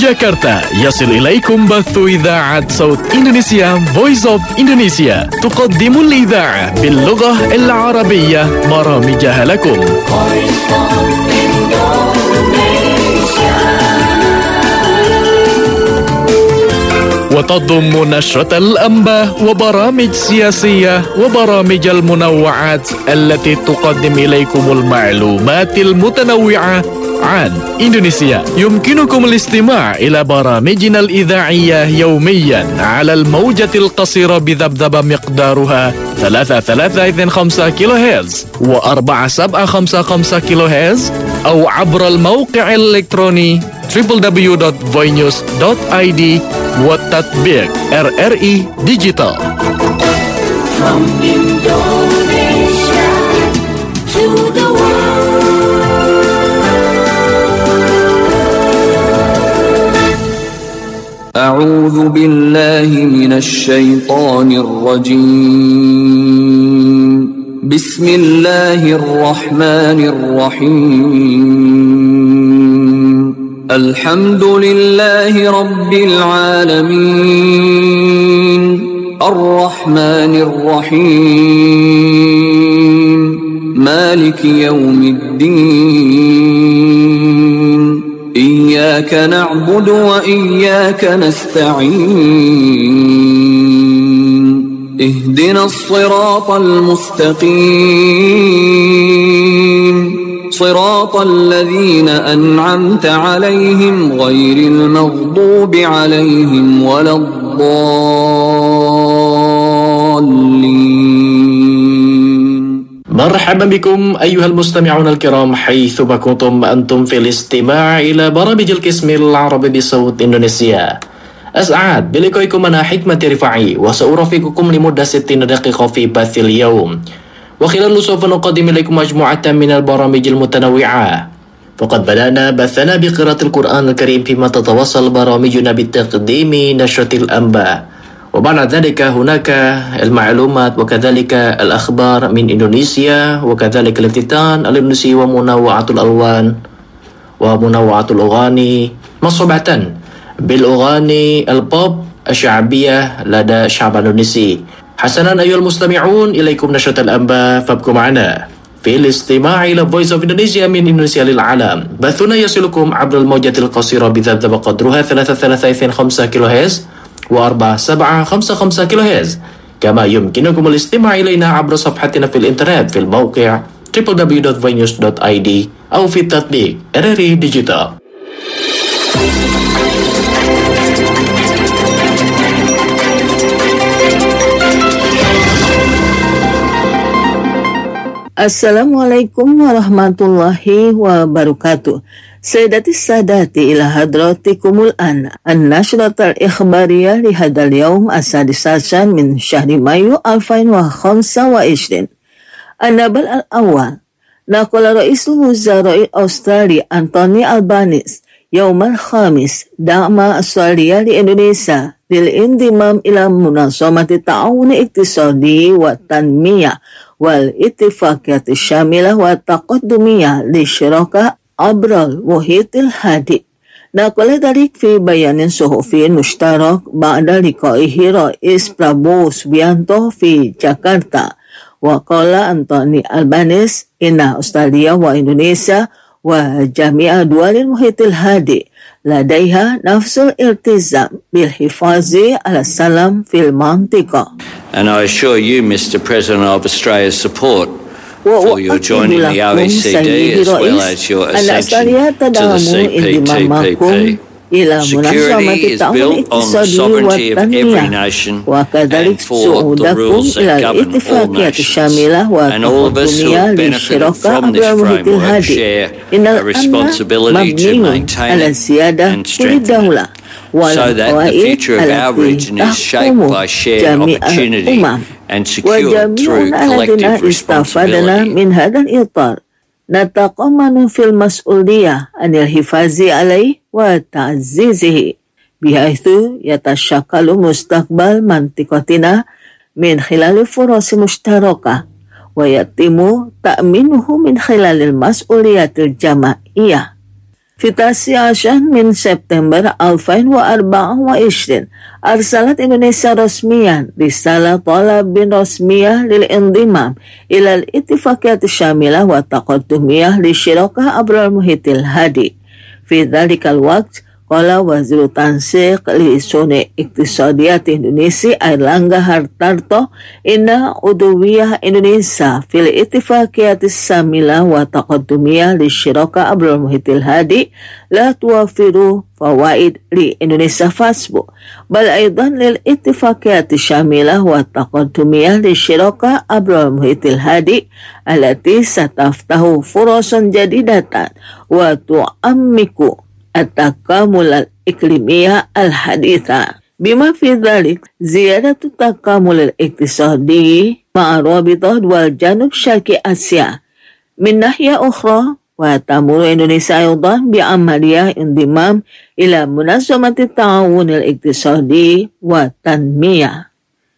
جاكرتا يصل إليكم بث إذاعة صوت إندونيسيا Voice of Indonesia تقدم الإذاعة باللغة العربية برامجها لكم. وتضم نشرة الأنباء وبرامج سياسية وبرامج المنوعات التي تقدم إليكم المعلومات المتنوعة عن إندونيسيا. يمكنكم الاستماع إلى برامجنا الإذاعية يوميا على الموجة القصيرة بذبذبة مقدارها 3.325 كيلو هرتز و4.755 كيلو هرتز أو عبر الموقع الإلكتروني www.voinews.id والتطبيق RRI Digital. From Indonesia to the world. أعوذ بالله من الشيطان الرجيم. بسم الله الرحمن الرحيم. الحمد لله رب العالمين الرحمن الرحيم مالك يوم الدين إياك نعبد وإياك نستعين اهدنا الصراط المستقيم صراط الذين أنعمت عليهم غير المغضوب عليهم ولا الضالين. مرحبا بكم أيها المستمعون الكرام حيثما كنتم أنتم في الاستماع إلى برامج القسم العربي بصوت إندونيسيا. أسعد بلقائكم أنا حكمة رفاعي وسأرافقكم لمدة 60 دقيقة في بث اليوم. وخلال سوف نقدم إليكم مجموعة من البرامج المتنوعة. فقد بدأنا بثنا بقراءة القرآن الكريم فيما تتواصل برامجنا بتقديم نشرة الأنباء. وبعد ذلك هناك المعلومات وكذلك الأخبار من إندونيسيا وكذلك الافتتان الإندونيسي ومنوعات الألوان ومنوعات الأغاني مصحوبة بالأغاني البوب الشعبية لدى الشعب الإندونيسي. حسنا أيها المستمعون إليكم نشرة الأنباء فابقوا معنا في الاستماع إلى Voice of Indonesia من إندونيسيا للعالم. بثنا يصلكم عبر الموجة القصيرة بذبذبة قدرها 3.325 كيلو هرتز و4.755 كيلو هرتز. كما يمكنكم الاستماع إلينا عبر صفحتنا في الإنترنت في الموقع www.voinews.id أو في التطبيق RRI Digital. Assalamualaikum warahmatullahi wabarakatuh. Sayyidati sadati ila hadratikumul an-nashrata al-ikhbariyah li hadal yawm as-sadisasan min syahri Mayu 2025. An-nabal al-awwal. Naqala Raisul Wuzara'i Australia Anthony Albanese yawm al-khamis da'ma Australia li Indonesia lil indimam ila munazamati ta'awun iktisadi wa tanmiyah والاتفاقية الشاملة والتقدمية للشراكة عبر المحيط الهادئ. نقل ذلك في بيان صحفي مشترك بعد لقائه رئيس برابو سبيانتو في جاكرتا. وقال أنتوني ألبانيس إن أستراليا وإندونيسيا وجميع دول المحيط الهادئ لديها نفس الالتزام بالحفاظ على السلام في المنطقة. And I assure you, Mr. President, of Australia's support for your joining the OECD as well as your accession to the CPTPP. Security is built on the sovereignty of every nation and for the rules that govern all nations. And all of us who have benefited from this framework share a responsibility to maintain it and strengthen it, so that the future of our region is shaped by shared opportunity and secured through collective responsibility. نتضمن في المسؤولية عن الحفاظ عليه وتعزيزه بحيث يتشكل مستقبل منطقتنا من خلال فرص مشتركة ويتم تأمينه من خلال المسؤوليات الجماعية. في 19 من سبتمبر 2024 أرسلت إندونيسيا رسميا رسالة طلب رسمية للانضمام إلى الاتفاقيات الشاملة والتقدمية للشراكة عبر المحيط الهادي. في ذلك الوقت قال وزير التنسيق لشؤون اقتصادية إندونيسيا أيرلانغا هارتارتو إن عضوية إندونيسيا في الاتفاقيات الشاملة والتقدمية للشراكة عبر المحيط الهادي لا توفر فوائد لإندونيسيا فحسب، بل أيضا للاتفاقيات الشاملة والتقدمية للشراكة عبر المحيط الهادي التي ستفتح فرص جديدة وتعمق التكامل الإقليمي الحديث، بما في ذلك زيادة التكامل الاقتصادي مع رابطة دول جنوب شرق آسيا. من ناحية أخرى وتمر إندونيسيا أيضا بعملية انضمام إلى منظمة التعاون الاقتصادي والتنمية.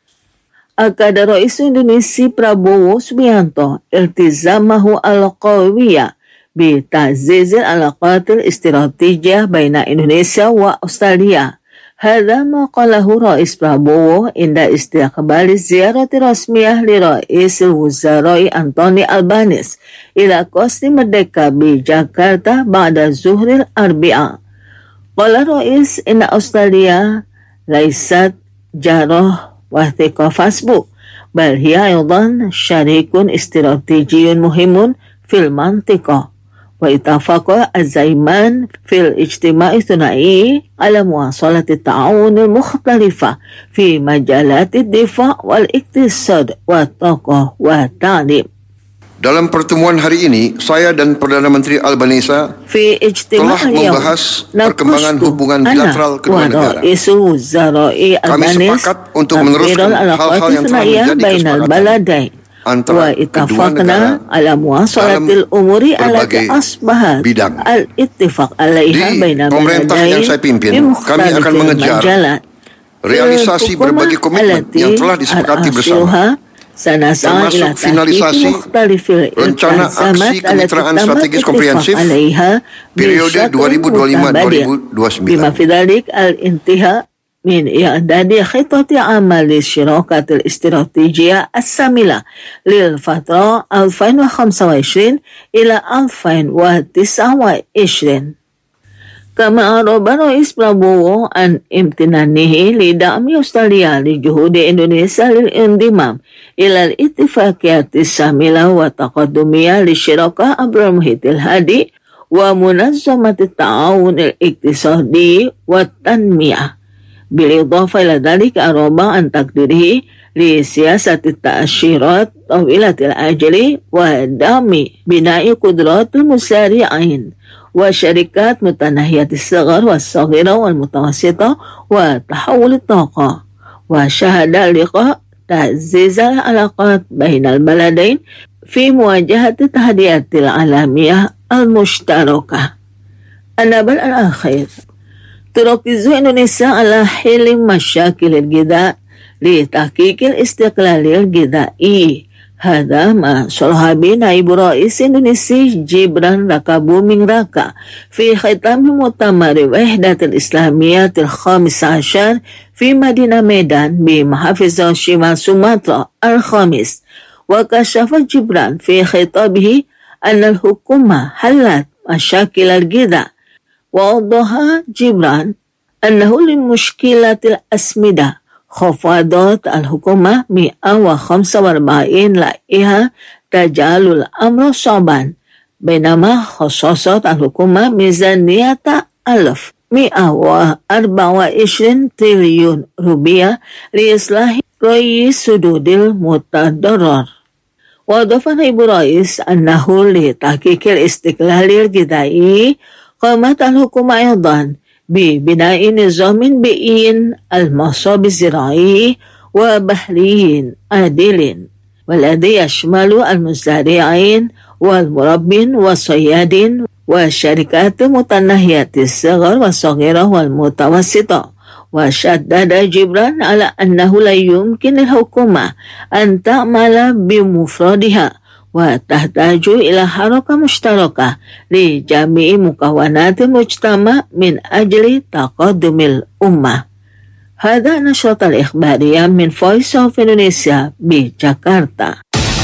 أكد رئيس إندونيسيا براbowo Subianto التزامه القوي بتعزيز العلاقات الاستراتيجية بين إندونيسيا وأستراليا. هذا ما قاله رئيس براbowo عند استقبال الزيارة الرسمية لرئيس الوزراء أنتوني ألبانيس إلى قصر مردeka بجاكرتا بعد ظهر الأربعاء. قال الرئيس إن أستراليا ليست جاره وثيق فحسب، بل هي أيضا شريك استراتيجي مهم في المنطقة. واتفق الزعيمان في الاجتماع الثنائي على مواصلة التعاون المختلفة في مجالات الدفاع والاقتصاد والطاقة والتعليم. Dalam pertemuan hari ini, saya dan Perdana Menteri Albanese telah membahas perkembangan hubungan bilateral kedua negara. Kami sepakat untuk meneruskan hal-hal yang telah menjadi kesepakatan antara kedua negara dalam berbagai bidang. Di pemerintah yang saya pimpin, kami akan mengejar realisasi berbagai komitmen yang telah disepakati bersama, termasuk finalisasi rencana aksi kemitraan strategis komprehensif periode 2025-2029. من إعداد خطة عمل للشراكة الاستراتيجية الشاملة للفترة 2025 إلى 2029. كما أعرب رئيس براbowo عن امتنانه لدعم أستراليا لجهود إندونيسيا للانضمام إلى الاتفاقيات الشاملة والتقدمية للشراكة عبر المحيط الهادي ومنظمة التعاون الاقتصادي والتنمية. بالإضافة إلى ذلك أعرب عن تقديره لسياسة التأشيرات طويلة الأجل ودعم بناء قدرات المسارعين وشركات متناهية الصغر والصغيرة والمتوسطة وتحول الطاقة. وشهد اللقاء تعزيز العلاقات بين البلدين في مواجهة التحديات العالمية المشتركة. النبأ الأخير، تركز إندونيسيا على حل مشاكل الغذاء لتحقيق الاستقلال الغذائي. هذا ما صرح به نائب رئيس إندونيسيا جبران ركابuming Raka في ختام مؤتمر وحدة الإسلامية ال15 في مدينة ميدان بمحافظة شمال سومطرة الخامس. وكشف جبران في خطابه أن الحكومة حلت مشاكل الغذاء. وأوضح جبران أنه لمشكلة الأسمدة خفضت الحكومة 145 لائحة تجعل الأمر صعبا، بينما خصصت الحكومة ميزانية 124 تريليون روبية لإصلاح ري سدود المتضرر. وأضاف نائب الرئيس أنه لتحقيق الاستقلال الغذائي قامت الحكومة أيضا ببناء نظام بيئي المصاب الزراعي وبحري عادل، والذي يشمل المزارعين والمربين والصيادين والشركات متناهية الصغر والصغيرة والمتوسطة. وشدد جبران على أنه لا يمكن للحكومة أن تعمل بمفردها، وتحتاج إلى حركة مشتركة لجميع مكونات المجتمع من أجل تقدم الأمة. هذا نشرة الإخبارية من Voice of Indonesia بجاكرتا.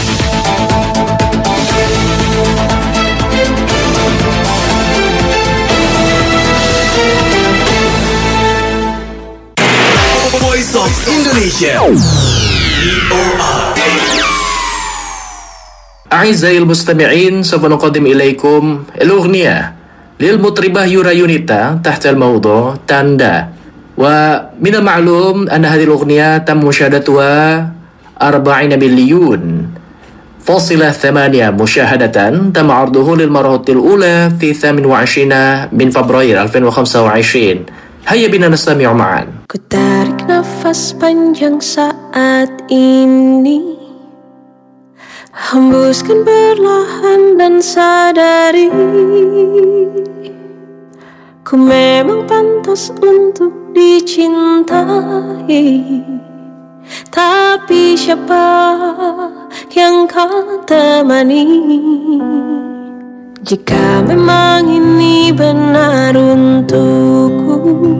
Voice of Indonesia. أعزائي المستمعين، سوف نقدم إليكم الأغنية للمطربة يورا يونيتا تحت الموضوع تاندا. ومن المعلوم أن هذه الأغنية تم مشاهدتها 40 مليون فاصلة 8 مشاهدة. تم عرضه للمرة الأولى في 28 من فبراير 2025. هيا بنا نستمع معا. Ku tarik nafas panjang saat ini, hembuskan perlahan dan sadari, ku memang pantas untuk dicintai. Tapi siapa yang kau temani? Jika memang ini benar untukku,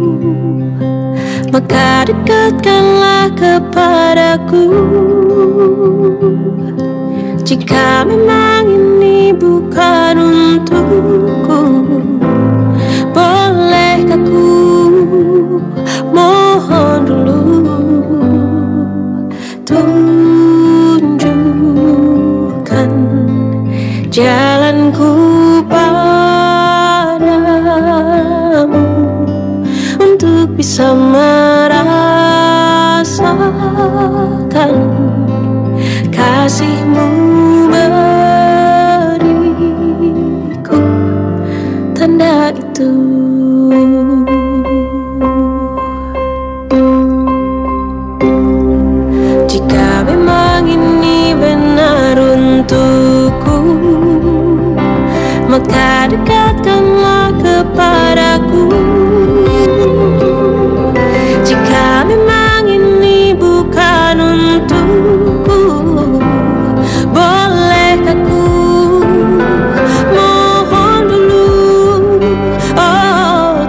maka dekatkanlah kepadaku. Jika memang ini bukan untukku, bolehkah ku mohon dulu tunjukkan jalanku padamu untuk bisa merasakan kasihmu beriku tanda itu. Jika memang ini benar untukku, maka dekatkanlah kepadaku. Jika memang ini bukan untukku, bolehkah ku mohon dulu, oh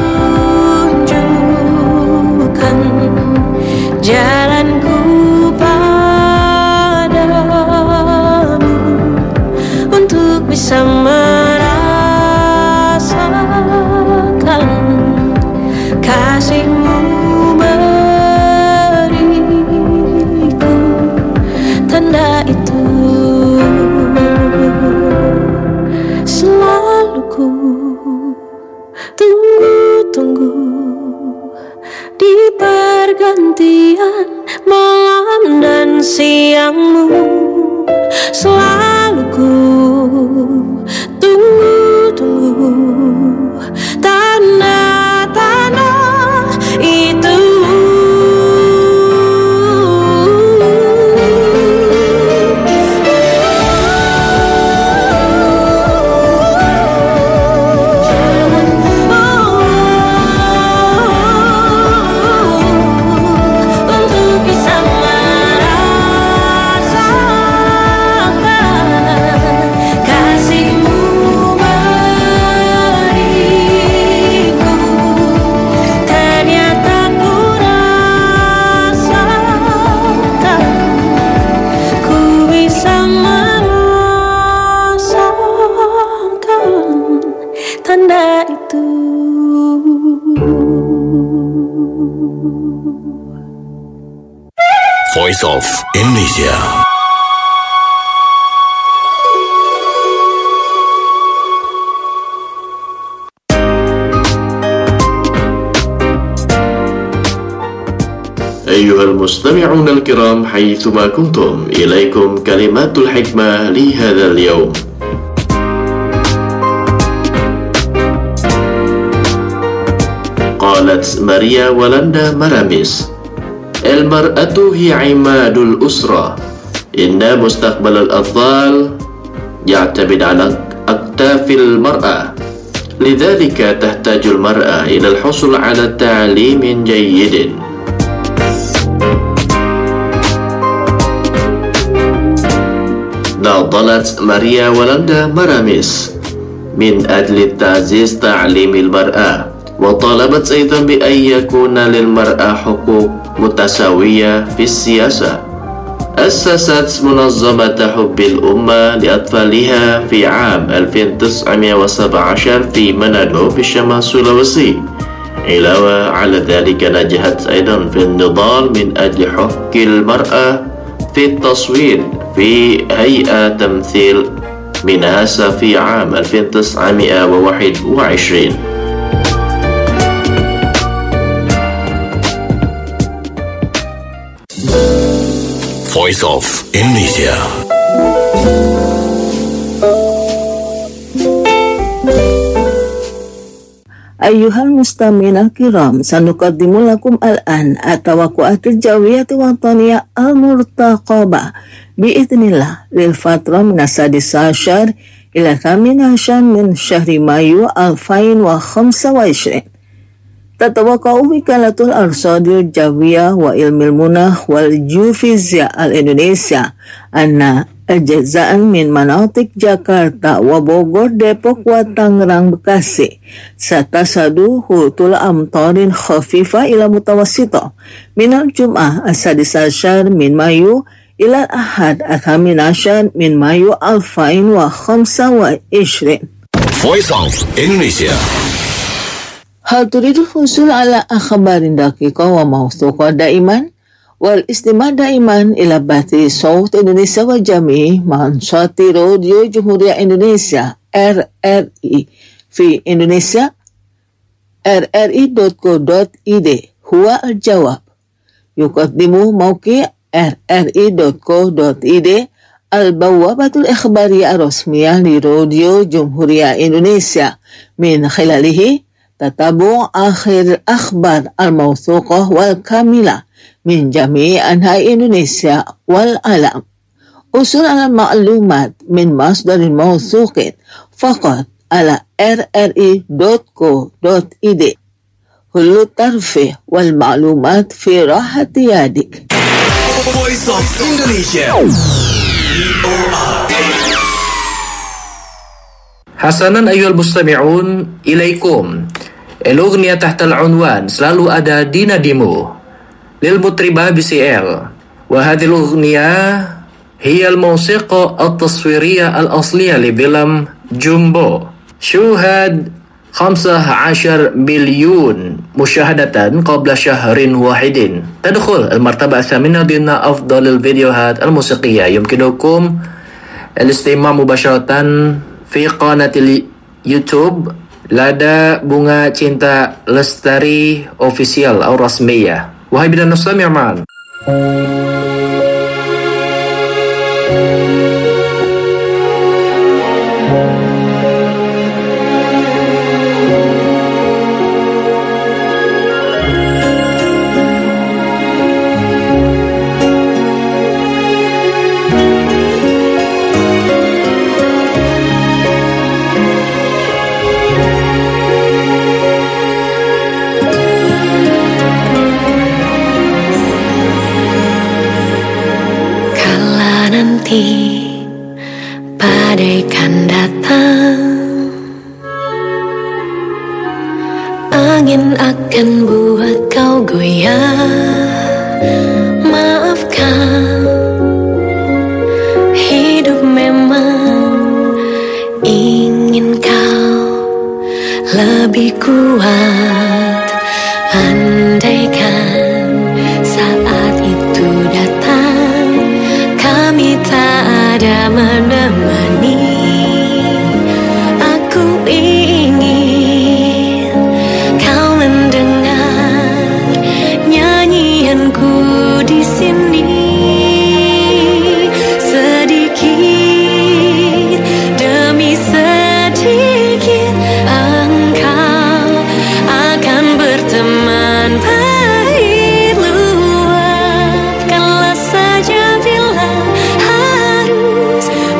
tunjukkan jalanku padamu untuk bisa merasakan kasihmu beriku tanda itu. Selalu ku tunggu-tunggu di pergantian malam dan siangmu. Selalu ku tunggu-tunggu tanda-tanda itu. Untuk bisa merasakan kasihmu beriku. Ternyata ku rasakan, ku bisa merasakan tanda itu. Voice of Indonesia. أيها المستمعون الكرام حيثما كنتم، إليكم كلمات الحكمة لهذا اليوم. قالت ماريا ولاندا مراميس: المرأة هي عماد الأسرة، إن مستقبل الأطفال يعتمد على أكتاف المرأة، لذلك تحتاج المرأة إلى الحصول على تعليم جيد. ناضلت ماريا ولندا مراميس من أجل تعزيز تعليم المرأة، وطالبت أيضا بأن يكون للمرأة حقوق متساوية في السياسة. أسست منظمة حب الأمة لأطفالها في عام 1917 في منادو بالشمال سولويسي. علاوة على ذلك نجحت أيضا في النضال من أجل حق المرأة في التصويت في هيئة تمثيل ميناسا في عام 1921. Voice of Indonesia. أيها المستمعين الكرام، سنقدم لكم الآن التوقعات الجوية الوطنية المرتقبة بإذن الله للفترة من 16 إلى 18 من شهر مايو 2025. تتوقع وكالة الأرصاد الجوية وعلم المناخ والجيوفيزياء الإندونيسيا أن أجزاء من مناطق جاكرتا وبوغور ديبوك وتانغرang بكاسي ستشهد هطول أمطار خفيفة إلى متوسطة من الجمعة 16 من مايو إلى الأحد 18 من مايو 2025. Voice of Indonesia. هل تريد الحصول على أخبار دقيقة وموثوقة دائما؟ والاستماع دائما إلى بث صوت إندونيسيا وجميع منصات راديو جمهورية إندونيسيا RRI في إندونيسيا. rri.co.id هو الجواب. يقدم موقع rri.co.id البوابة الإخبارية الرسمية لراديو جمهورية إندونيسيا، من خلاله تتابع آخر الأخبار الموثوقة والكاملة من جميع أنحاء إندونيسيا والعالم. حصول على المعلومات من مصدر موثوق فقط على rri.co.id. كل الترفيه والمعلومات في راحة يدك. Voice of Indonesia. Hasanan ayyuhal mustami'un, ilaikum. الأغنية تحت العنوان selalu ada di nadimu للمطربة BCL. وهذه الأغنية هي الموسيقى التصويرية الأصلية لفيلم جومبو. شوهد 15 مليون مشاهدة قبل شهر واحد. تدخل المرتبة الثامنة ضمن أفضل الفيديوهات الموسيقية. يمكنكم الاستماع مباشرة في قناة اليوتيوب لدى Bunga Cinta Lestari Official أو رسمية. وهي بدنا نستمع معا. Badai kan datang, angin akan buat kau goyah. Maafkan, hidup memang ingin kau lebih kuat. Andaikan saat itu datang, kami tak ada menemani. Aku ingin kau mendengar nyanyianku di sini. Sedikit demi sedikit engkau akan berteman baik. Luapkanlah saja bila harus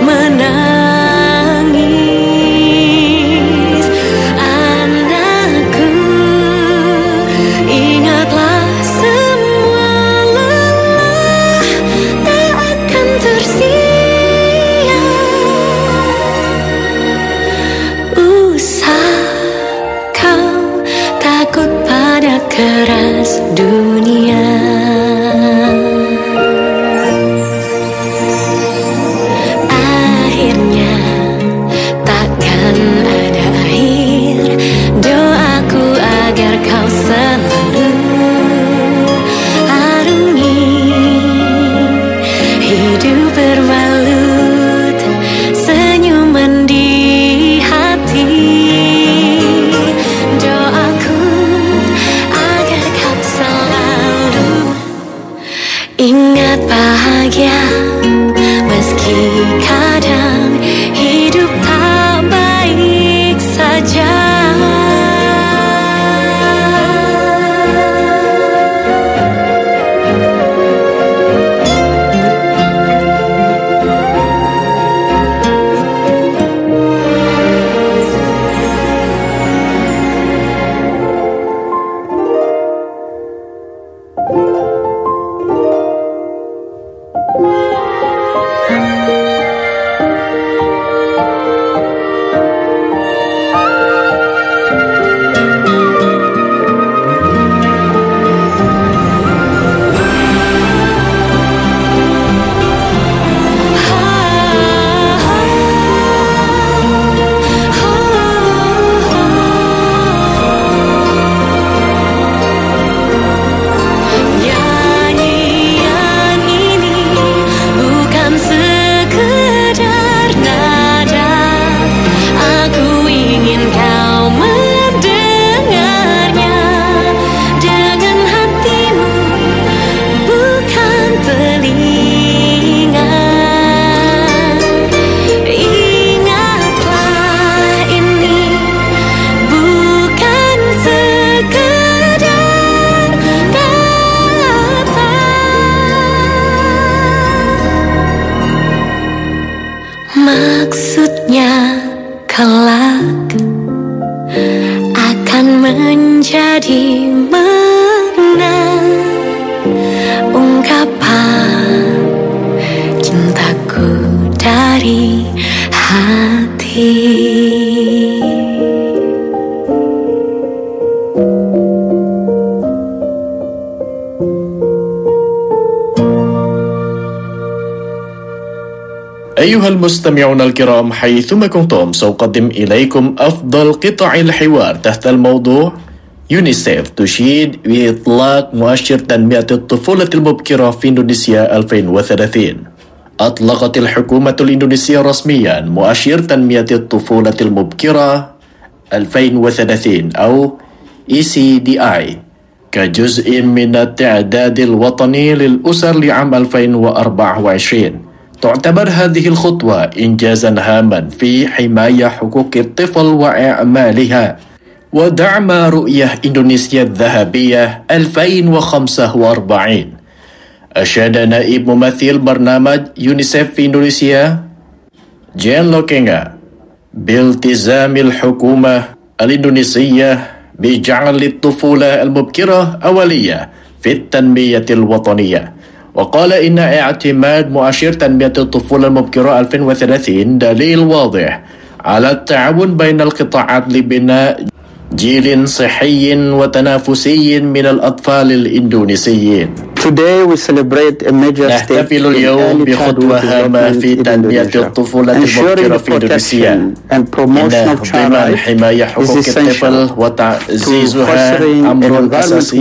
Ingat bahagia meski kadang hidup tak baik saja. Maksudnya kelak akan menjadi mana ungkapan cintaku dari hati. أيها المستمعون الكرام حيثما كنتم سأقدم إليكم أفضل قطع الحوار تحت الموضوع يونيسيف تشيد بإطلاق مؤشر تنمية الطفولة المبكرة في إندونيسيا 2030. أطلقت الحكومة الإندونيسية رسميا مؤشر تنمية الطفولة المبكرة 2030 أو ECDI كجزء من التعداد الوطني للأسر لعام 2024. تعتبر هذه الخطوة إنجازا هاما في حماية حقوق الطفل وإعمالها ودعم رؤية إندونيسيا الذهبية 2045. أشاد نائب ممثل برنامج يونيسيف في إندونيسيا جين لوكينغا بالتزام الحكومة الإندونيسية بجعل الطفولة المبكرة أولية في التنمية الوطنية، وقال إن اعتماد مؤشر تنمية الطفولة المبكرة 2030 دليل واضح على التعاون بين القطاعات لبناء جيل صحي وتنافسي من الأطفال الإندونيسيين. Today we celebrate a major step نحتفل اليوم بخطوة هامة في تنمية الطفولة المبكرة في إندونيسيا. إن ضمان حماية حقوق الطفل وتعزيزها أمر أساسي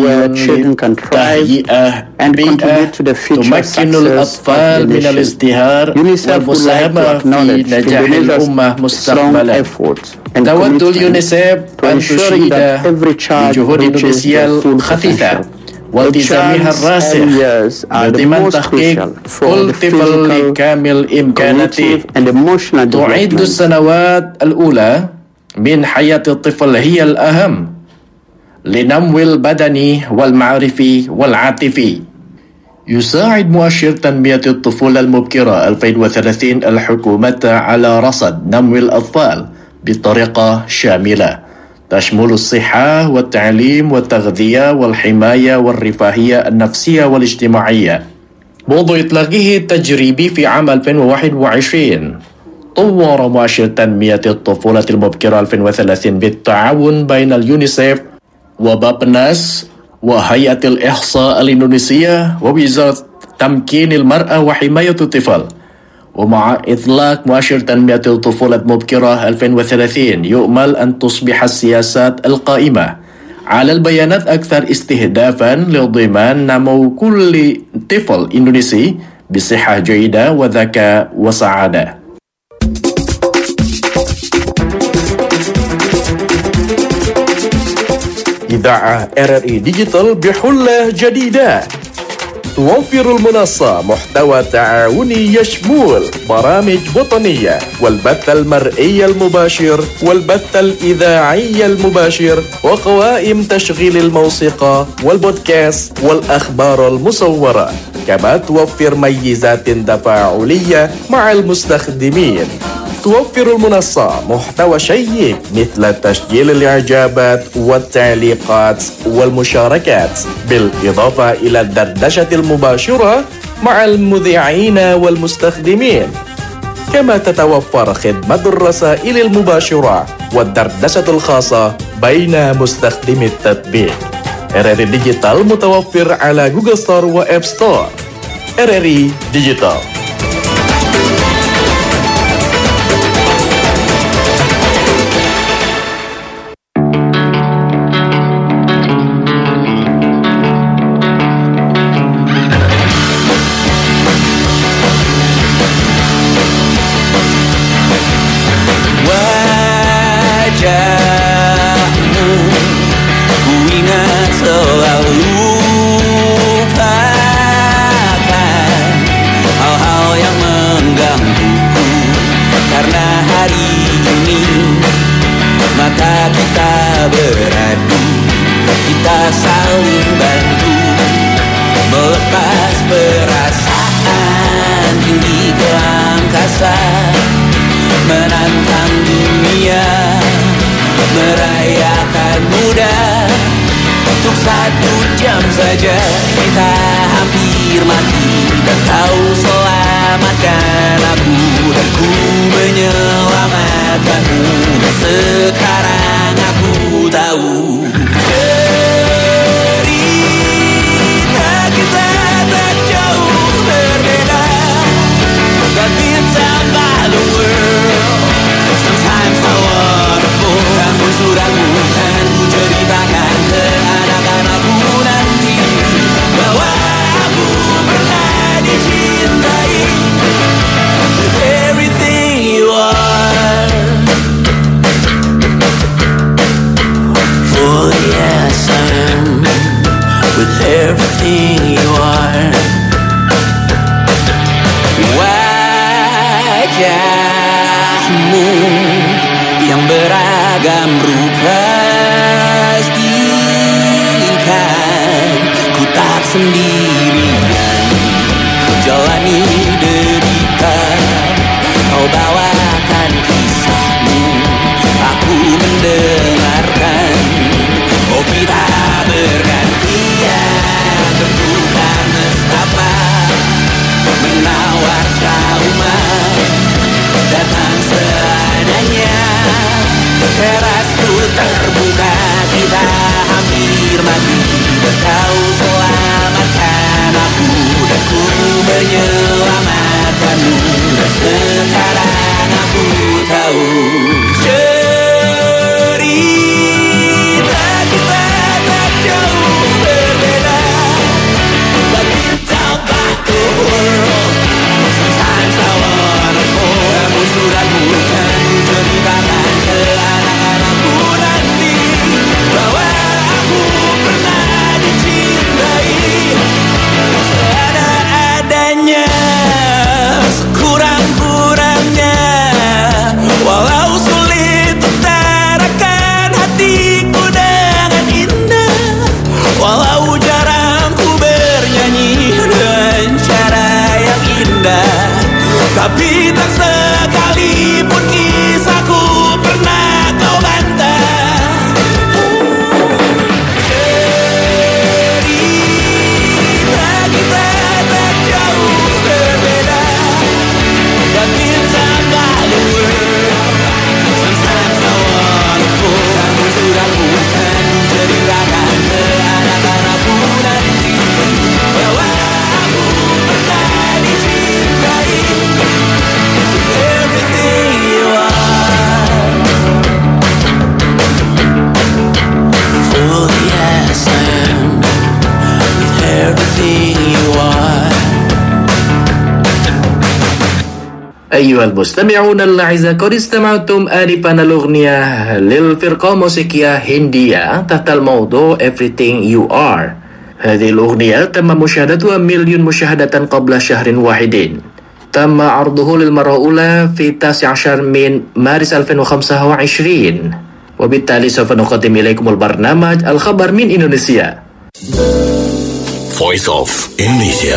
لتهيئة بيئة تمكن الأطفال من الازدهار والمساهمة في نجاح الأمة مستقبلا. تود اليونيسيف أن تشيد بجهود إندونيسيا الخفيفة والتزامها الراسخ بضمان تحقيق كل طفل لكامل إمكاناته. تعد السنوات الأولى من حياة الطفل هي الأهم لنمو البدني والمعرفي والعاطفي. يساعد مؤشر تنمية الطفولة المبكرة 2030 الحكومة على رصد نمو الأطفال بطريقة شاملة تشمل الصحة والتعليم والتغذية والحماية والرفاهية النفسية والاجتماعية. منذ إطلاقه التجريبي في عام 2021 طور مؤشر تنمية الطفولة المبكرة 2030 بالتعاون بين اليونيسيف وبابناس وهيئة الإحصاء الإندونيسية ووزارة تمكين المرأة وحماية الطفل. ومع إطلاق مؤشر تنمية الطفولة المبكرة 2030 يؤمل أن تصبح السياسات القائمة على البيانات أكثر استهدافا لضمان نمو كل طفل إندونيسي بصحة جيدة وذكاء وسعادة. إذاعة RRI ديجيتال بحلة جديدة توفر المنصة محتوى تعاوني يشمل برامج وطنية والبث المرئي المباشر والبث الإذاعي المباشر وقوائم تشغيل الموسيقى والبودكاست والأخبار المصورة، كما توفر ميزات تفاعلية مع المستخدمين. توفر المنصة محتوى شيق مثل تسجيل الإعجابات والتعليقات والمشاركات، بالإضافة إلى الدردشة المباشرة مع المذيعين والمستخدمين. كما تتوفر خدمة الرسائل المباشرة والدردشة الخاصة بين مستخدمي التطبيق. RRI Digital متوفر على جوجل ستور وآب ستور. RRI Digital. Saling bantu melepas perasaan tinggi ke angkasa, menantang dunia, merayakan muda. Untuk 1 jam saja kita hampir mati, dan kau selamatkan aku, dan ku menyelamatkanmu. Dan sekarang aku tahu everything you are. Wajahmu yang beragam rupa pastikan ku tak sendirian jalani derita. Kau bawakan kisahmu, aku mendengarkan. Oh, kita bergantian bertukar nestapa, menawar trauma datang seadanya. Terasku terbuka, kita hampir mati, dan kau selamatkan aku, dan ku menyelamatkanmu. Dan sekarang aku tahu tapi tak sekalipun kisahku pernah kau bantah. Cerita kita tak jauh berbeda, but it's about the world. Sometimes I wanna fall. Namun sudah bukan ceritakan ke anak-anakku nanti bahwa aku pernah dicintai. أيها المستمعون الأعزاء، قد استمعتم آنفا الأغنية للفرقة موسيقية هندية تحت الموضوع Everything You Are. هذه الأغنية تم مشاهدتها مليون مشاهدة قبل شهر واحد. تم عرضه للمرة الأولى في 19 من مارس 2025. وبالتالي سوف نقدم إليكم البرنامج الخبر من إندونيسيا. Voice of Indonesia.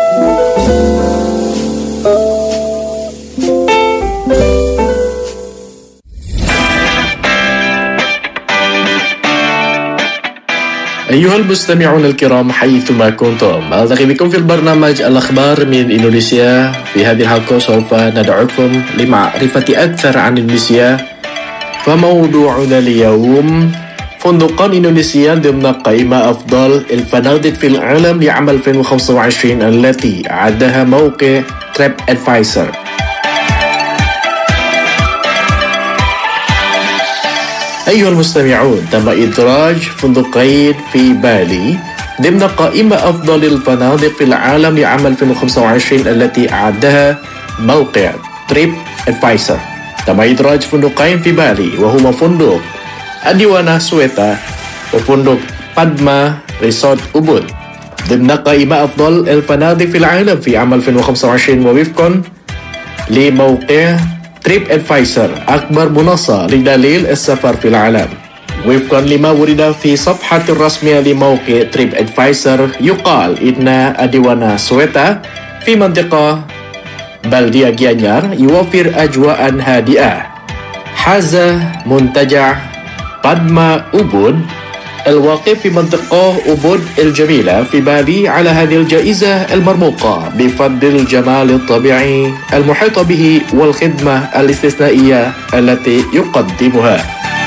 أيها المستمعون الكرام حيثما كنتم، ألتقي بكم في البرنامج الأخبار من إندونيسيا. في هذه الحلقة سوف ندعوكم لمعرفة أكثر عن إندونيسيا. فموضوعنا اليوم فندقان إندونيسيا ضمن قائمة أفضل الفنادق في العالم لعام 2025 التي أعدها موقع تريب أدفايزر. أيها المستمعون، تم إدراج فندقين في بالي ضمن قائمة أفضل الفنادق في العالم لعام 2025 التي أعدها موقع تريب أدفايزر. تم إدراج فندقين في بالي وهما فندق أديوانا سويتا وفندق بادما ريسورت أوبود ضمن قائمة أفضل الفنادق في العالم في عام 2025 ووفقا لموقع تريب أدفايزر أكبر منصة لدليل السفر في العالم. وفقا لما ورد في صفحة الرسمية لموقع تريب أدفايزر يقال إن أديوانا سويتا في منطقة بلدية جيانيار يوفر أجواء هادئة. حاز منتجع بادما أوبود الواقع في منطقة أوبود الجميلة في بالي على هذه الجائزة المرموقة بفضل الجمال الطبيعي المحيط به والخدمة الاستثنائية التي يقدمها.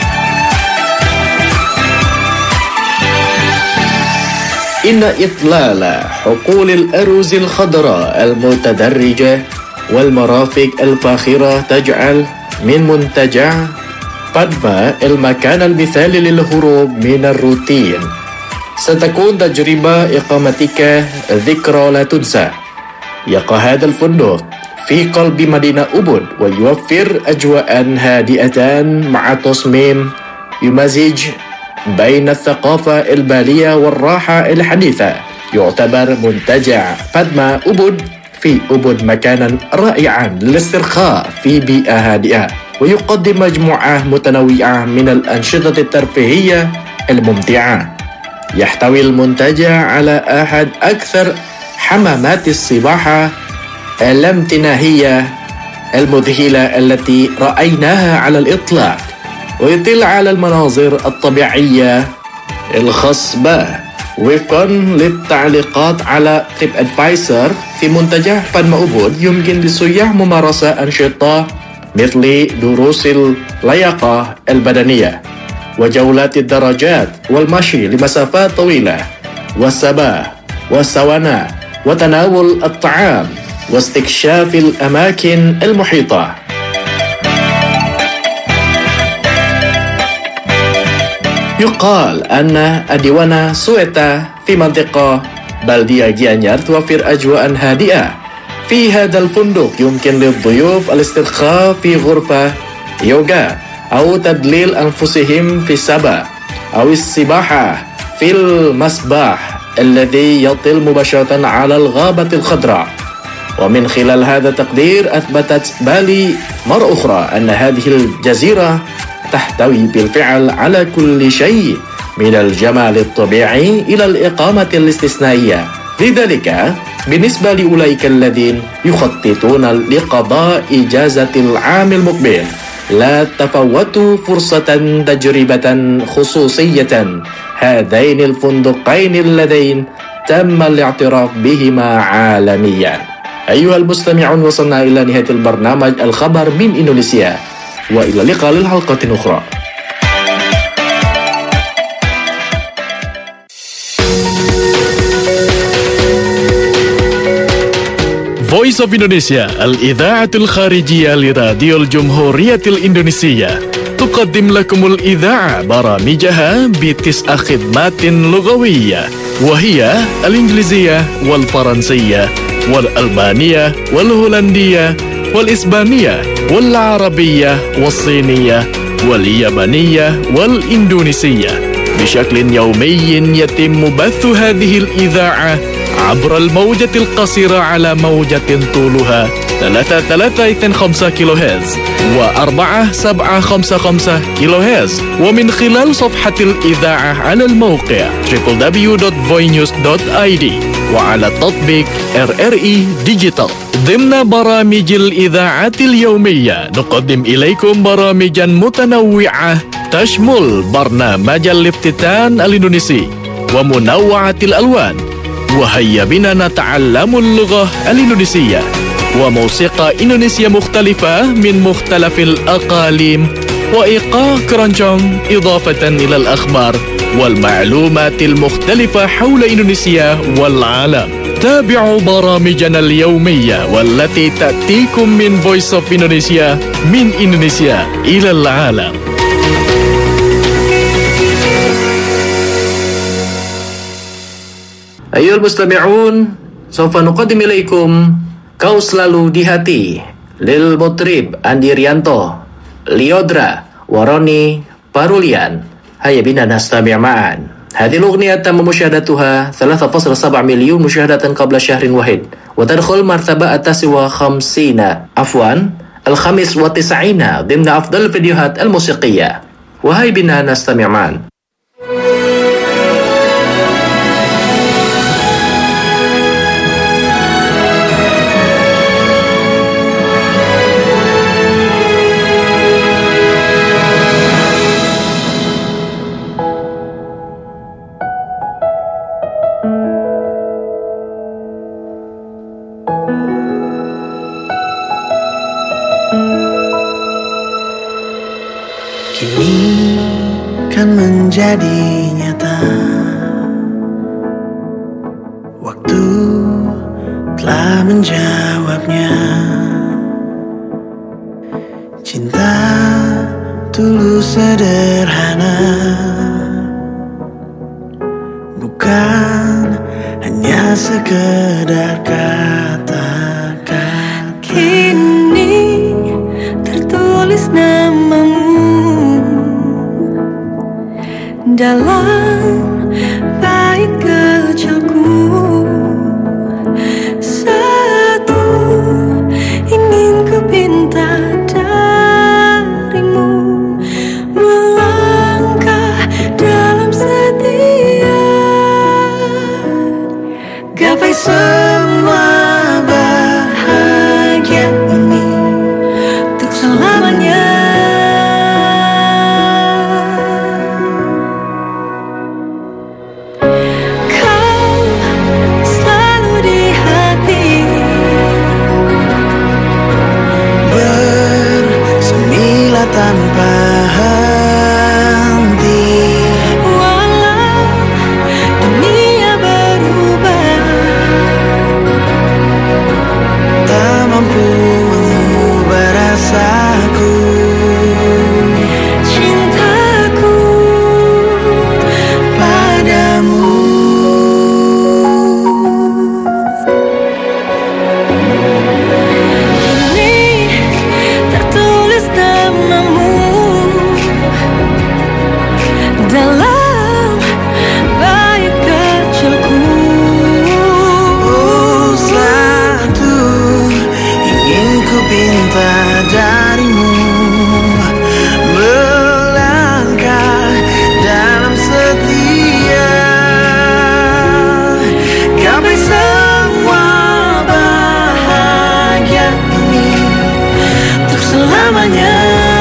إن إطلال حقول الأرز الخضراء المتدرجة والمرافق الفاخرة تجعل من منتجع بادما المكان المثالي للهروب من الروتين. ستكون تجربة إقامتك ذكرى لا تنسى. يقع هذا الفندق في قلب مدينة أوبود ويوفر أجواء هادئة مع تصميم يمزج بين الثقافة البالية والراحة الحديثة. يعتبر منتجع بادما أوبود في أوبود مكانا رائعا للاسترخاء في بيئة هادئة، ويقدم مجموعة متنوعة من الأنشطة الترفيهية الممتعة. يحتوي المنتجع على أحد أكثر حمامات السباحة اللامتناهية المذهلة التي رأيناها على الإطلاق، ويطل على المناظر الطبيعية الخصبة. وفقا للتعليقات على تريب أدفايزر في منتجع بادما أوبود يمكن للسياح ممارسة أنشطة مثل دروس اللياقة البدنية وجولات الدراجات والمشي لمسافات طويلة والسباحة والسوانا وتناول الطعام واستكشاف الأماكن المحيطة. يقال أن أديوانا سويتا في منطقة بلدية جيانيار توفر أجواء هادئة. في هذا الفندق يمكن للضيوف الاسترخاء في غرفة يوغا أو تدليل أنفسهم في السباحة أو السباحة في المسبح الذي يطل مباشرة على الغابة الخضراء. ومن خلال هذا التقدير أثبتت بالي مرة أخرى أن هذه الجزيرة تحتوي بالفعل على كل شيء من الجمال الطبيعي إلى الإقامة الاستثنائية. لذلك بالنسبة لأولئك الذين يخططون لقضاء إجازة العام المقبل لا تفوتوا فرصة تجربة خصوصية هذين الفندقين اللذين تم الاعتراف بهما عالميا. أيها المستمعون، وصلنا إلى نهاية البرنامج الخبر من إندونيسيا، وإلى اللقاء للحلقة أخرى. Voice of Indonesia الإذاعة الخارجية لراديو الجمهورية الإندونيسية تقدم لكم الإذاعة برامجها ب9 خدمات لغوية، وهي الإنجليزية والفرنسية والألمانية والهولندية والإسبانية والعربية والصينية واليابانية والإندونيسية. بشكل يومي يتم بث هذه الإذاعة عبر الموجة القصيرة على موجة طولها 3325 كيلو هرتز و4755 كيلو هرتز، ومن خلال صفحة الإذاعة على الموقع www.voinews.id وعلى التطبيق RRI Digital. ضمن برامج الإذاعة اليومية نقدم إليكم برامجا متنوعة تشمل برنامج الافتتان الإندونيسي ومنوعة الألوان، وهيا بنا نتعلم اللغة الإندونيسية، وموسيقى إندونيسية مختلفة من مختلف الأقاليم، وإيقاع كرونجونج، إضافة إلى الأخبار والمعلومات المختلفة حول إندونيسيا والعالم. تابعوا برامجنا اليومية والتي تأتيكم من Voice of Indonesia، من إندونيسيا إلى العالم. Ayo mustami'un, sawfa nuqaddim ilaikum Kau Selalu di Hati, Lil Mutrib Andi Rianto, Liodra Waroni Parulian. Hayya bina nastami' ma'an. هذه الأغنية تم مشاهدتها 3.7 مليون مشاهدة قبل شهر واحد، وتدخل مرتبة 95 ضمن أفضل الفيديوهات الموسيقية. وهيا بنا نستمع معا. Kini kan menjadi nyata, waktu telah menjawabnya. Cinta tulus sederhana, bukan hanya sekedar kata-kata. Kini tertulis namamu dalam bait kecilku. Satu ingin ku pinta darimu, melangkah dalam setia, gapai semua bahagia ini untuk selamanya. Tanpa henti, walau dunia berubah, tak mampu mengubah rasaku, cintaku padamu. Kini tertulis namamu dalam bait kecilku. Oh, satu ingin ku pinta darimu, melangkah dalam setia, gapai semua bahagia ini untuk selamanya.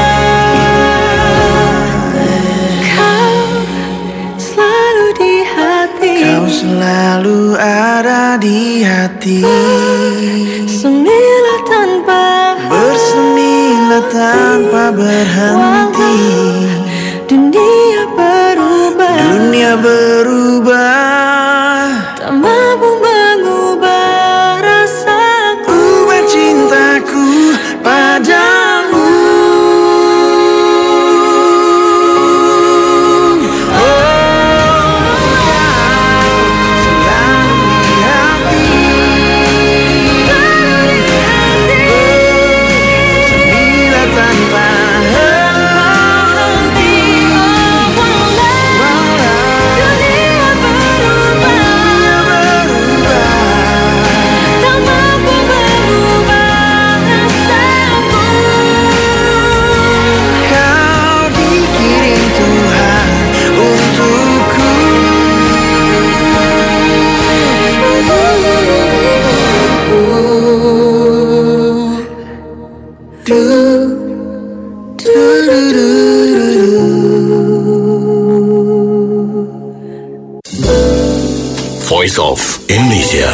Kau selalu ada di hati, semilah tanpa bersemilah tanpa berhenti. Dunia berubah, tak mampu mengubah rasaku, ubah cintaku padamu. walau Voice of Indonesia.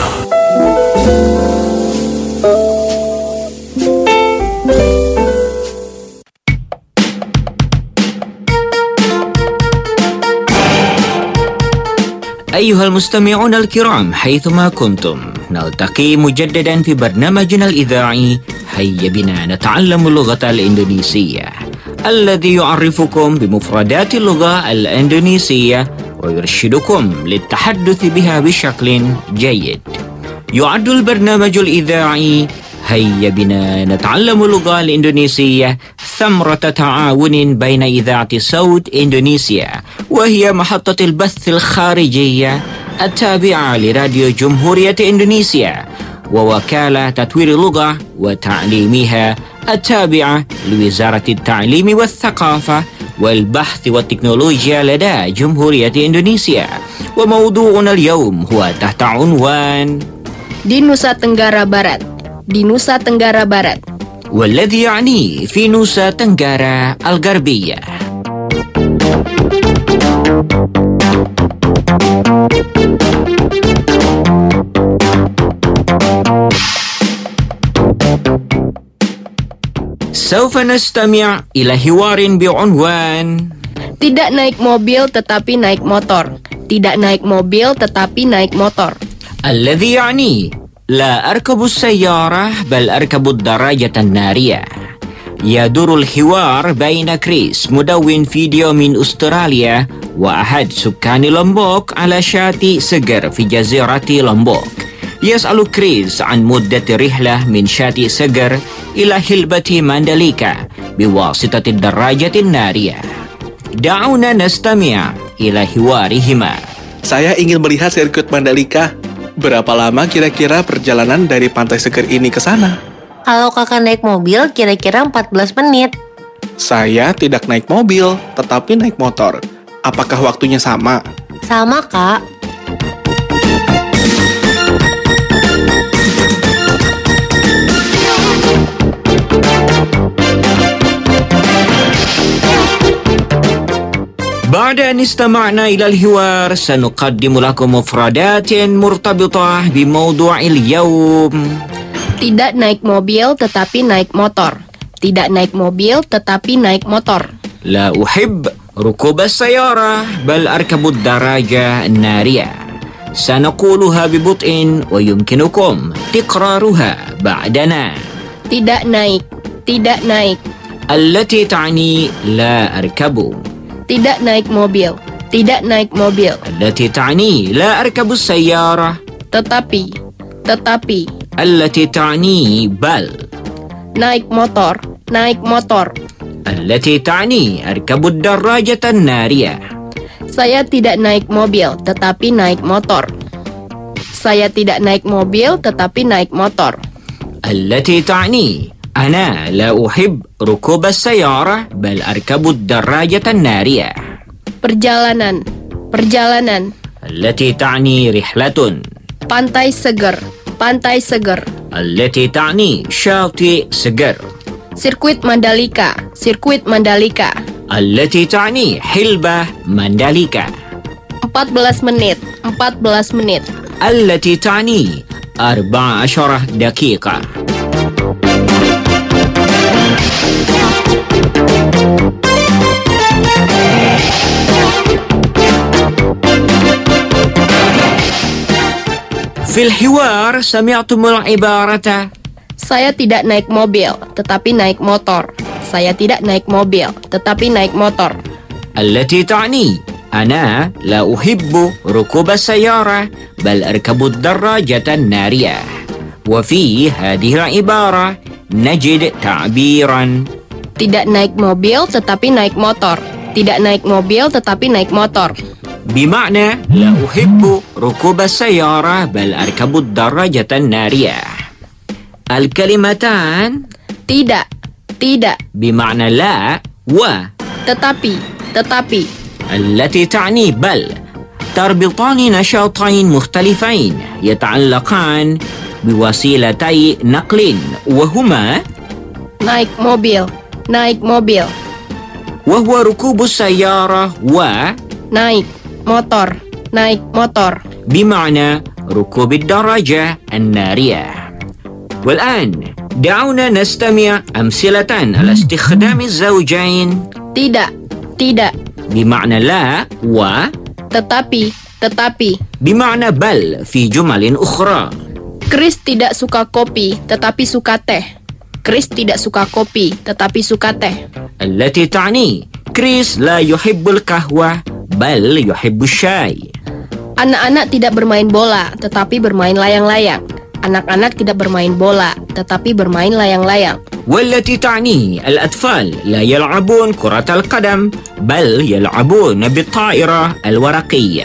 أيها المستمعون الكرام حيثما كنتم نلتقي مجددا في برنامجنا الإذاعي هيا بنا نتعلم اللغة الإندونيسية الذي يعرفكم بمفردات اللغة الإندونيسية ويرشدكم للتحدث بها بشكل جيد. يعد البرنامج الإذاعي هيا بنا نتعلم اللغة الإندونيسية ثمرة تعاون بين إذاعة صوت إندونيسيا وهي محطة البث الخارجية التابعة لراديو جمهورية إندونيسيا ووكالة تطوير اللغة وتعليمها التابعة لوزارة التعليم والثقافة والبحث والتكنولوجيا لدى جمهورية إندونيسيا. وموضوعنا اليوم هو تحت عنوان di Nusa Tenggara Barat. Di Nusa Tenggara Barat. والذي يعني في نوسا تنغارا الغربية. سوف نستمع إلى حوار بعنوان Tidak naik mobil tetapi naik motor. Tidak naik mobil tetapi naik motor. الذي يعني لا أركب السيارة بل أركب الدراجة النارية. يدور الحوار بين كريس مدون فيديو من أستراليا وأحد سكان لومبوك على شاطئ سجر في جزيرة لومبوك. يسأل كريس عن مدة رحلة من شاطئ سجر إلى حلبة مانداليكا بواسطة الدراجة النارية. دعونا نستمع إلى حوارهما. Saya ingin melihat sirkuit Mandalika. Berapa lama kira-kira perjalanan dari Pantai Seger ini ke sana? Kalau kakak naik mobil, kira-kira 14 menit. Saya tidak naik mobil, tetapi naik motor. Apakah waktunya sama? Sama, Kak. بعد أن استمعنا إلى الحوار سنقدم لكم مفردات مرتبطة بموضوع اليوم. Tidak naik mobil tetapi naik motor. Tidak naik mobil tetapi naik motor. لا أحب ركوب السيارة بل أركب الدراجة النارية. سنقولها ببطء ويمكنكم تكرارها بعدنا. Tidak naik. Tidak naik. التي تعني لا أركب. Tidak naik mobil. Tidak naik mobil. التي تعني لا أركب السيارة. Tetapi. Tetapi. التي تعني بل. Naik motor. Naik motor. التي تعني أركب الدراجة النارية. Saya tidak naik mobil tetapi naik motor. Saya tidak naik mobil tetapi naik motor. التي تعني أنا لا أحب ركوب السيارة بل أركب الدراجة النارية. Perjalanan. Perjalanan. التي تعني رحلة. Pantai Seger. Pantai Seger. التي تعني شاطئ سجر. Sirkuit Mandalika. Sirkuit Mandalika. التي تعني حلبة مانداليكا. 14 menit. 14 menit. التي تعني 14 دقيقة. في الحوار سمعتم العبارة Saya tidak naik mobil, tetapi naik motor. Saya tidak naik mobil, tetapi naik motor. التي تعني أنا لا أحب ركوب السيارة بل أركب الدراجة النارية. وفي هذه العبارة نجد تعبيرا Tidak naik mobil, tetapi naik motor. Tidak naik mobil, tetapi naik motor. بمعنى لا أحب ركوب السيارة بل أركب الدراجة النارية. الكلمتان Tidak. Tidak. بمعنى لا و Tetapi. Tetapi. التي تعني بل تربطان نشاطين مختلفين يتعلقان بوسيلتي نقل وهما Naik mobil. Naik mobil. وهو ركوب السيارة و Naik motor. Naik motor. بمعنى ركوب الدراجة النارية. والآن دعونا نستمع أمثلة على استخدام الزوجين tidak بمعنى لا و tetapi بمعنى بل في جمل أخرى. Chris tidak suka kopi tetapi suka teh. Chris tidak suka kopi tetapi suka teh. التي تعني كريس لا يحب القهوة بل يحب الشاي. Anak-anak tidak bermain bola tetapi bermain layang-layang. Anak-anak tidak bermain bola tetapi bermain layang-layang. والتي تعني الأطفال لا يلعبون كرة القدم بل يلعبون بالطائرة الورقية.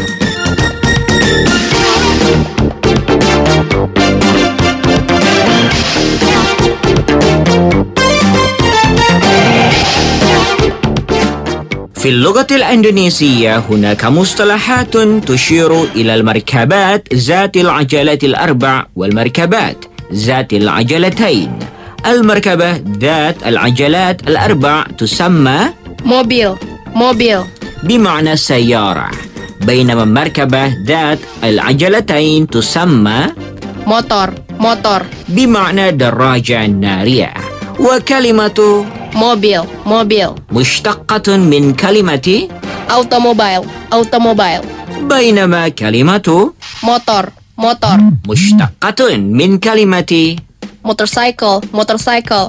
في اللغة الإندونيسية هناك مصطلحات تشير إلى المركبات ذات العجلات الأربع والمركبات ذات العجلتين. المركبة ذات العجلات الأربع تسمى موبيل بمعنى سيارة، بينما المركبة ذات العجلتين تسمى موتور بمعنى دراجة نارية. وكلمة موبيل مشتقة من كلمة أوتوموبايل بينما كلمة موتور مشتقة من كلمة موتورسايكل.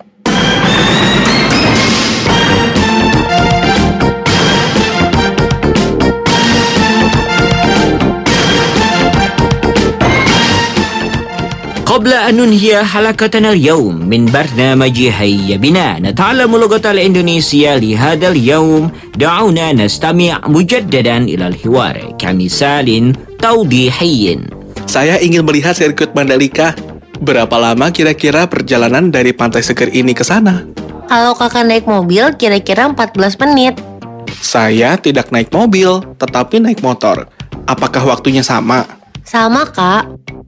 قبل أن ننهي حلقتنا اليوم من برنامج هيا بنا نتعلم اللغة الإندونيسية لهذا اليوم، دعونا نستمع مجددا إلى الحوار كمثال توضيحي. Saya ingin melihat sirkuit Mandalika. Berapa lama kira-kira perjalanan dari Pantai Seger ini ke sana? Kalau kakak naik mobil, kira-kira 14 menit. Saya tidak naik mobil, tetapi naik motor. Apakah waktunya sama? Sama, Kak.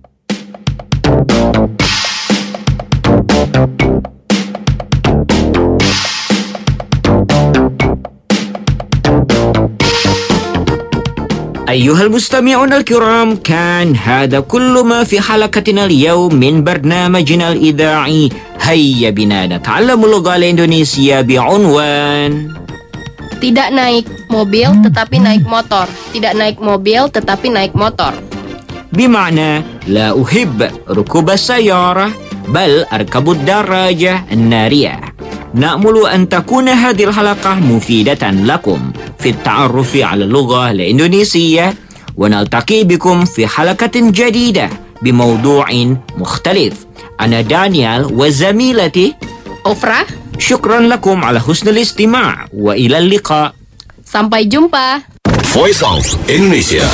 أيها المستمعون الكرام، كان هذا كل ما في حلقتنا اليوم من برنامجنا الإذاعي هيا بنا نتعلم اللغة الإندونيسية بعنوان Tidak naik mobil tetapi naik motor. Tidak naik mobil tetapi naik motor. بمعنى لا أحب ركوب السيارة بل أركب الدراجة النارية. نأمل أن تكون هذه الحلقة مفيدة لكم في التعرف على اللغة الإندونيسية، ونلتقي بكم في حلقة جديدة بموضوع مختلف. أنا دانيال وزميلتي أوفرا. شكرا لكم على حسن الاستماع وإلى اللقاء. Sampai jumpa. Voice of Indonesia.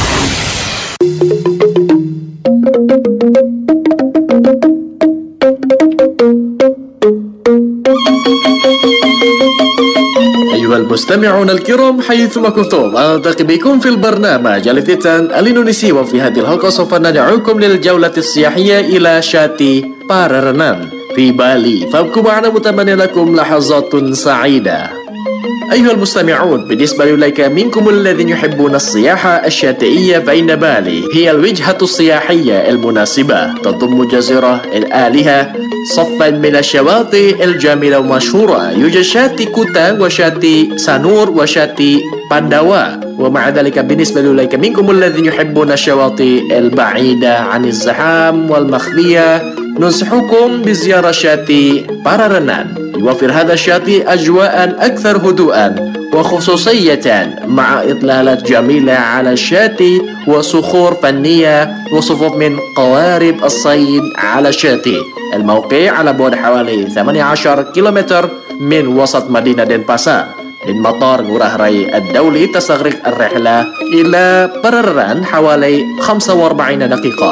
أيها المستمعون الكرام حيثما كنتم، ألتقي بكم في البرنامج الإذاعي الإندونيسي، وفي هذه الحلقة سوف ندعوكم للجولة السياحية إلى شاطئ بارارنان في بالي، فابقوا معنا متمنى لكم لحظات سعيدة. أيها المستمعون، بالنسبة لأولئك منكم الذين يحبون السياحة الشاطئية فإن بالي هي الوجهة السياحية المناسبة، تضم جزيرة الآلهة صفا من الشواطئ الجميلة والمشهورة. يوجد شاطئ كوتا وشاطئ سانور وشاطئ بانداوا. ومع ذلك بالنسبة لأولئك منكم الذين يحبون الشواطئ البعيدة عن الزحام والمخفية، ننصحكم بزيارة شاطئ بارارنان. يوفر هذا الشاطئ أجواء أكثر هدوءا وخصوصية، مع إطلالات جميلة على الشاطئ وصخور فنية وصفوف من قوارب الصيد على الشاطئ. الموقع على بعد حوالي 18 كيلومتر من وسط مدينة دنباسار. من مطار ngurah rai الدولي تستغرق الرحلة إلى بارارنان حوالي 45 دقيقة.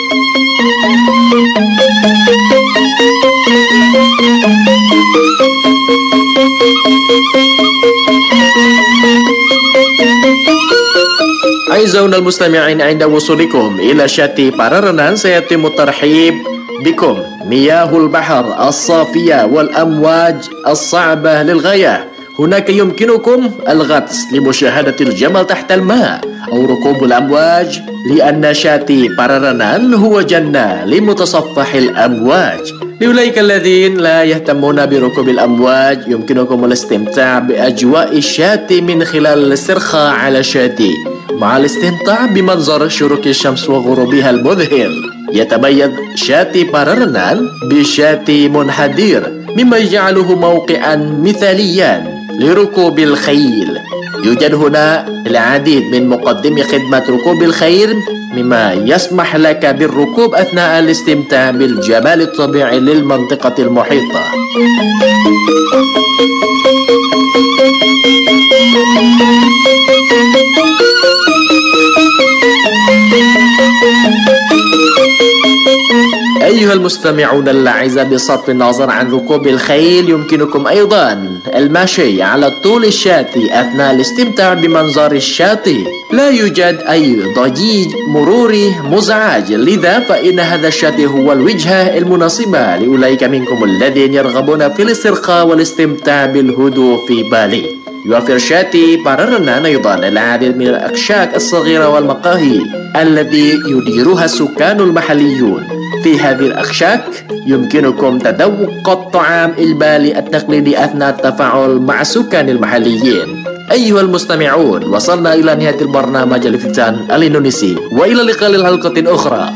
أعزائنا المستمعين، عند وصولكم إلى شاطئ بارارنان سيتم الترحيب بكم. مياه البحر الصافية والأمواج الصعبة للغاية. هناك يمكنكم الغطس لمشاهدة الجمل تحت الماء. أو ركوب الأمواج لأن شاتي بارارانان هو جنة لمتصفح الأمواج. لأولئك الذين لا يهتمون بركوب الأمواج يمكنكم الاستمتاع بأجواء الشاتي من خلال الاسترخاء على شاتي مع الاستمتاع بمنظر شروق الشمس وغروبها المذهل. يتميز شاتي بارارانان بشاتي منحدر مما يجعله موقعا مثاليا لركوب الخيل. يوجد هنا العديد من مقدمي خدمة ركوب الخيل مما يسمح لك بالركوب أثناء الاستمتاع بالجمال الطبيعي للمنطقة المحيطة. أيها المستمعون الأعزاء، بصرف النظر عن ركوب الخيل يمكنكم أيضا المشي على الطول الشاتي أثناء الاستمتاع بمنظر الشاطئ. لا يوجد أي ضجيج مروري مزعج، لذا فإن هذا الشاطئ هو الوجهة المناسبة لأولئك منكم الذين يرغبون في الاسترخاء والاستمتاع بالهدوء في بالي. يوفر شاتي بارارانان أيضا العديد من الأكشاك الصغيرة والمقاهي التي يديرها السكان المحليون. في هذه الأكشاك يمكنكم تذوق الطعام البالي التقليدي أثناء التفاعل مع السكان المحليين. أيها المستمعون، وصلنا إلى نهاية البرنامج الفتان الإندونيسي، وإلى اللقاء للحلقة أخرى.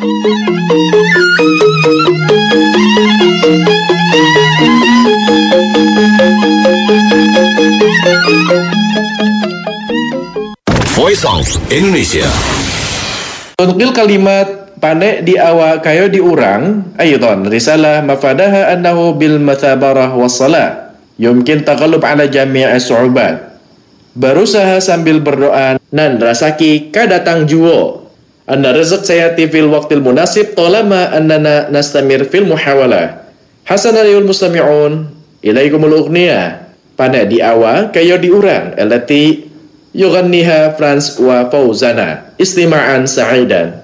Voice of Indonesia. تنقل كلمات pandai di awal kayo diurang أيضا رسالة مفادها أنه بالمثابرة والصلاة يمكن تغلب على جميع الصعوبات. Berusaha sambil berdoa nan rasaki kadatang juo. Anna rizq sayati fil waqtil munasib talama annana nastamir fil muhawalah. Hasanan ayul mustami'un ilaikumul ughniya. Pandai di awal kayo diurang allati yughanniha Franz wa Fauzana. Istima'an sa'idan.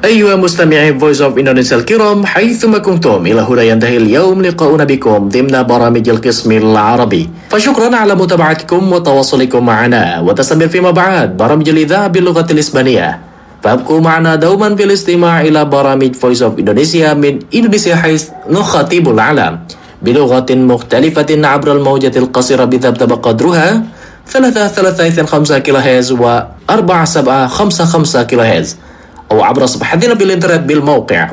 أيها مستمعي Voice of Indonesia الكرام حيثما كنتم إلى هنا ينتهي اليوم لقاؤنا بكم ضمن برامج القسم العربي فشكرا على متابعتكم وتواصلكم معنا وتستمر فيما بعد برامج الإذاعة باللغة الإسبانية فابقوا معنا دوما في الاستماع إلى برامج Voice of Indonesia من إندونيسيا حيث نخاطب العالم بلغة مختلفة عبر الموجة القصيرة بثبت قدرها 3.5 كيلوهرتز و 4.755 كيلوهرتز أو عبر صفحتنا بالإنترنت بالموقع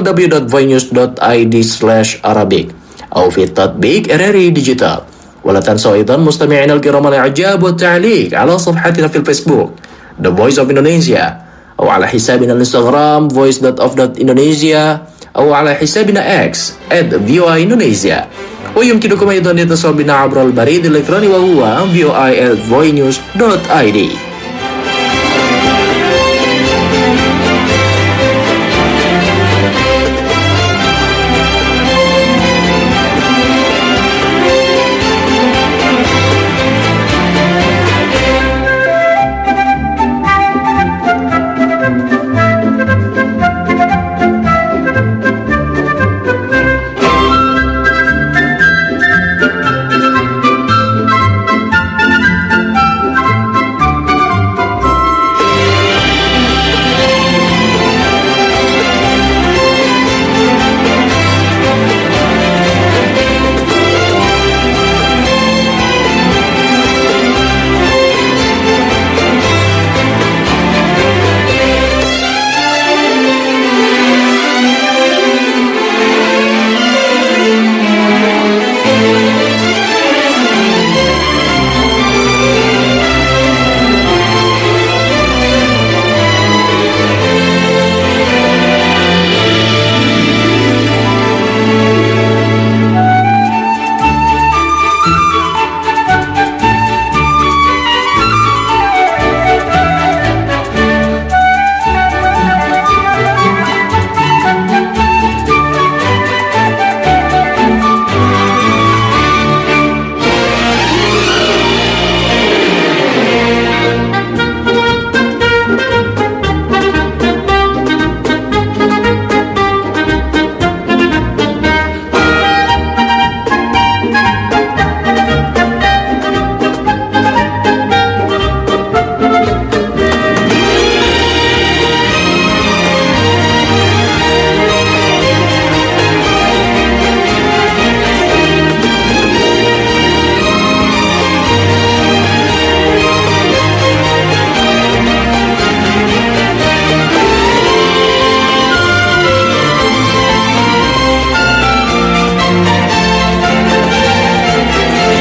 www.voinews.id/arabic أو في التطبيق RRI ديجيتال. ولا تنسوا أيضا مستمعينا الكرام الإعجاب والتعليق على صفحتنا في الفيسبوك The Voice of Indonesia أو على حسابنا الانستغرام voice.of.indonesia أو على حسابنا X @voindonesia. ويمكنكم أيضا الاتصال بنا عبر البريد الإلكتروني وهو voi@voinews.id.